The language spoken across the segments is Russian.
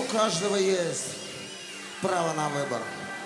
каждого есть право на выбор.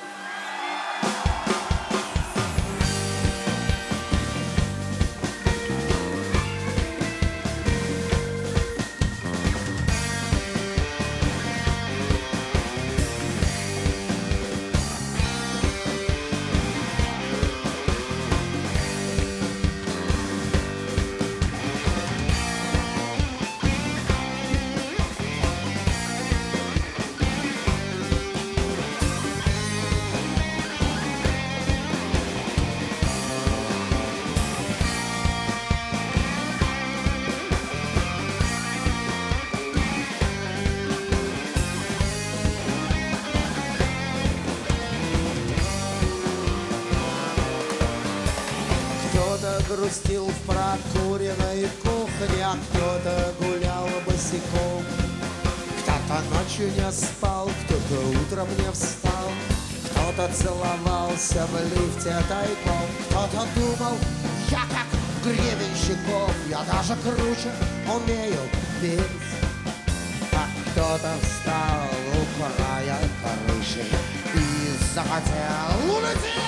Кто-то грустил в прокуренной кухне, а кто-то гулял босиком. Кто-то ночью не спал, кто-то утром не встал, кто-то целовался в лифте тайком, кто-то думал, я как гребенщиком, я даже круче умею петь. А кто-то встал у края крыши и захотел улететь.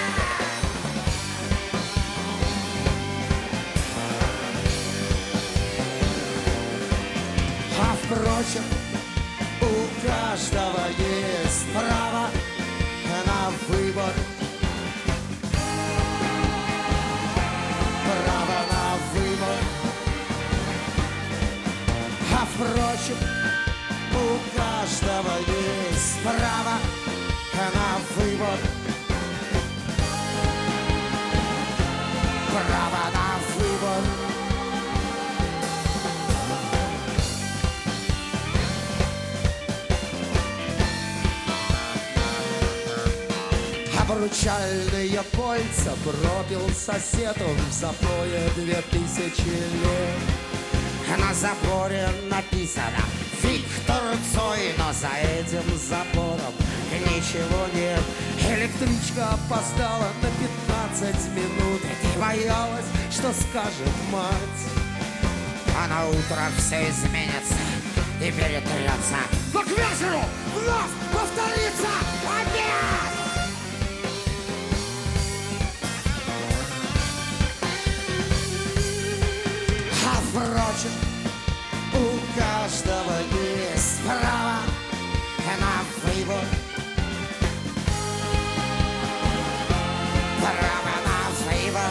Впрочем, у каждого есть право на выбор. Право на выбор. А впрочем, у каждого есть право на выбор. Право на выбор. Обручальные кольца пропил соседу в запое 2000 лет. На заборе написано Виктор Цой, но за этим забором ничего нет. Электричка опоздала на 15 минут, и ты боялась, что скажет мать. А на утро все изменится и перетрется, но к вечеру вновь повторится опять. Впрочем, у каждого есть право на выбор. Право на выбор.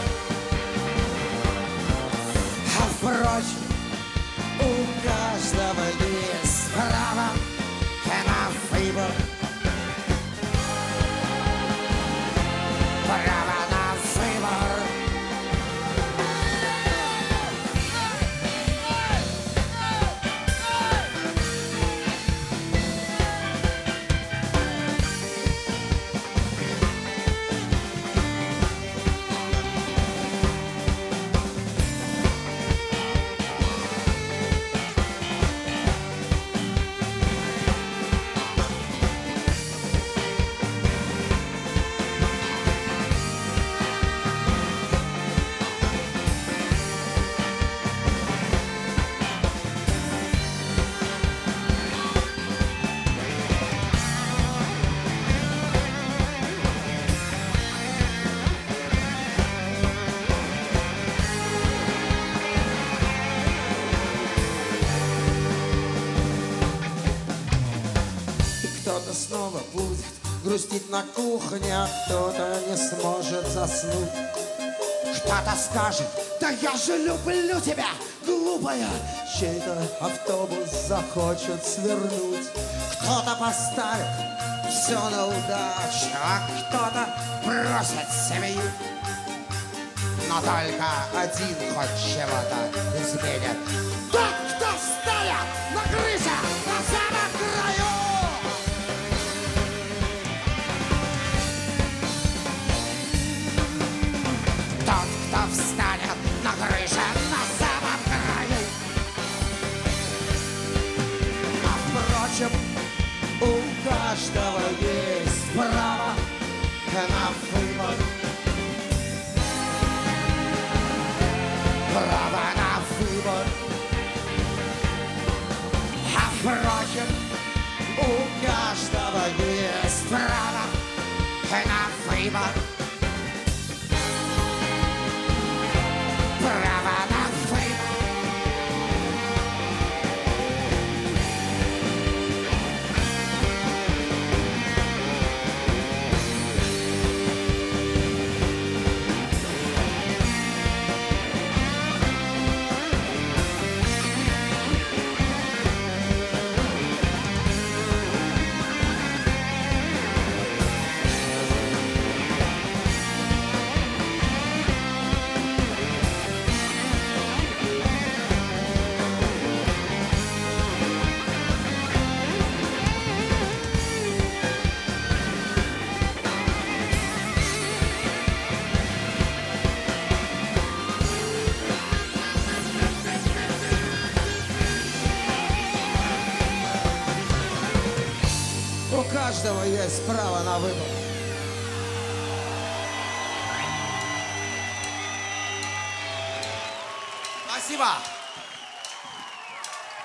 А впрочем, у каждого есть право на выбор. Право на выбор. Кто-то снова будет грустить на кухне, а кто-то не сможет заснуть. Кто-то скажет, да я же люблю тебя, глупая. Чей-то автобус захочет свернуть. Кто-то поставит все на удачу, а кто-то бросит семью. Но только один хоть чего-то изменит. Тот, кто стоят на крыше, на самом краю. Тот, кто встанет на крыше, на самом краю. А впрочем, у каждого есть право на выбор. Право на выбор. А впрочем, у У каждого есть право на выбор. Спасибо.